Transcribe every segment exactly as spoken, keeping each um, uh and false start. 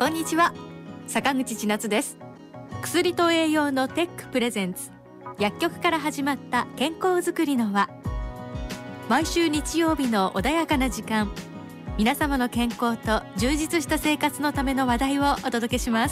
こんにちは、坂口千夏です。薬と栄養のテックプレゼンツ、薬局から始まった健康づくりの輪。毎週日曜日の穏やかな時間、皆様の健康と充実した生活のための話題をお届けします。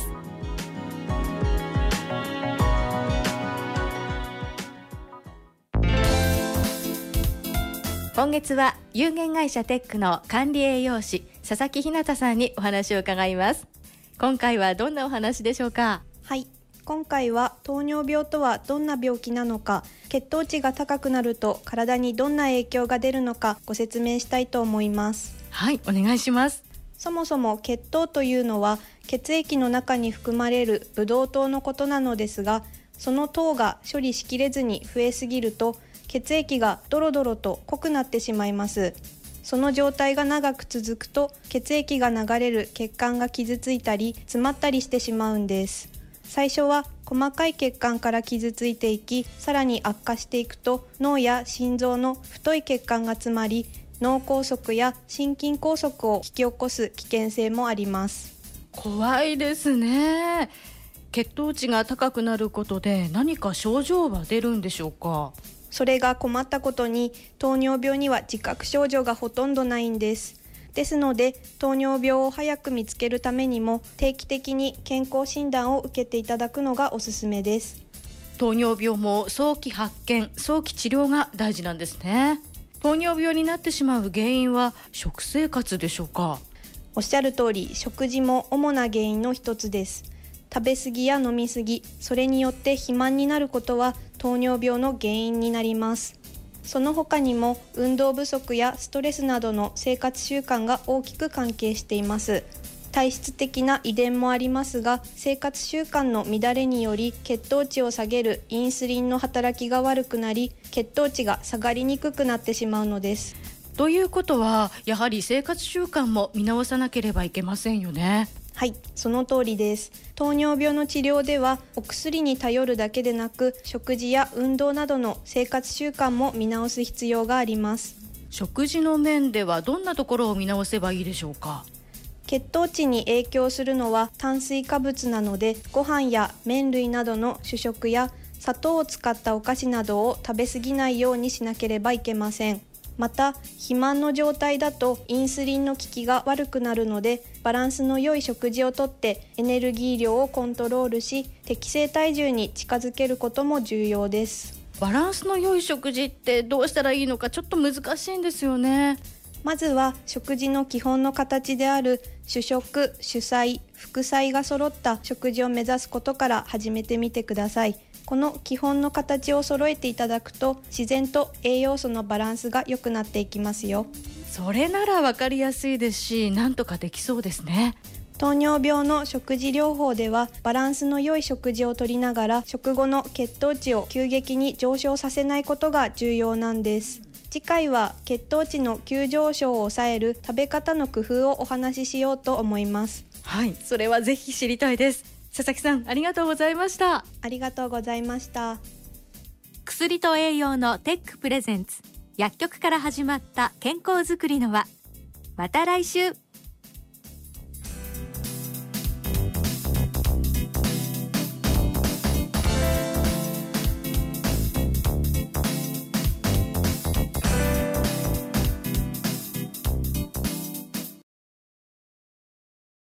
今月は有限会社テックの管理栄養士佐々木ひなたさんにお話を伺います。今回はどんなお話でしょうか？ はい、今回は糖尿病とはどんな病気なのか、血糖値が高くなると体にどんな影響が出るのかご説明したいと思います。 はい、お願いします。 そもそも血糖というのは血液の中に含まれるブドウ糖のことなのですが、その糖が処理しきれずに増えすぎると血液がドロドロと濃くなってしまいます。その状態が長く続くと血液が流れる血管が傷ついたり詰まったりしてしまうんです。最初は細かい血管から傷ついていき、さらに悪化していくと脳や心臓の太い血管が詰まり、脳梗塞や心筋梗塞を引き起こす危険性もあります。 怖いですね。血糖値が高くなることで何か症状は出るんでしょうか？ それが困ったことに、糖尿病には自覚症状がほとんどないんです。ですので、糖尿病を早く見つけるためにも定期的に健康診断を受けていただくのがおすすめです。 糖尿病も早期発見、早期治療が大事なんですね。糖尿病になってしまう原因は食生活でしょうか？ おっしゃる通り、食事も主な原因の一つです。食べ過ぎや飲み過ぎ、それによって肥満になることは糖尿病の原因になります。その他にも運動不足やストレスなどの生活習慣が大きく関係しています。体質的な遺伝もありますが、生活習慣の乱れにより血糖値を下げるインスリンの働きが悪くなり、血糖値が下がりにくくなってしまうのです。 ということは、やはり生活習慣も見直さなければいけませんよね。 はい、その通りです。糖尿病の治療ではお薬に頼るだけでなく、食事や運動などの生活習慣も見直す必要があります。 食事の面ではどんなところを見直せばいいでしょうか？ 血糖値に影響するのは炭水化物なので、ご飯や麺類などの主食や砂糖を使ったお菓子などを食べ過ぎないようにしなければいけません。また、肥満の状態だとインスリンの効きが悪くなるので、バランスの良い食事をとってエネルギー量をコントロールし、適正体重に近づけることも重要です。 バランスの良い食事ってどうしたらいいのかちょっと難しいんですよね。 まずは食事の基本の形である主食、主菜、副菜が揃った食事を目指すことから始めてみてください。この基本の形を揃えていただくと、自然と栄養素のバランスが良くなっていきますよ。 それなら分かりやすいですし、なんとかできそうですね。 糖尿病の食事療法では、バランスの良い食事をとりながら食後の血糖値を急激に上昇させないことが重要なんです。次回は血糖値の急上昇を抑える食べ方の工夫をお話ししようと思います。 はい、それはぜひ知りたいです。佐々木さん、ありがとうございました。 ありがとうございました。 薬と栄養のテックプレゼンツ、薬局から始まった健康づくりの輪。また来週。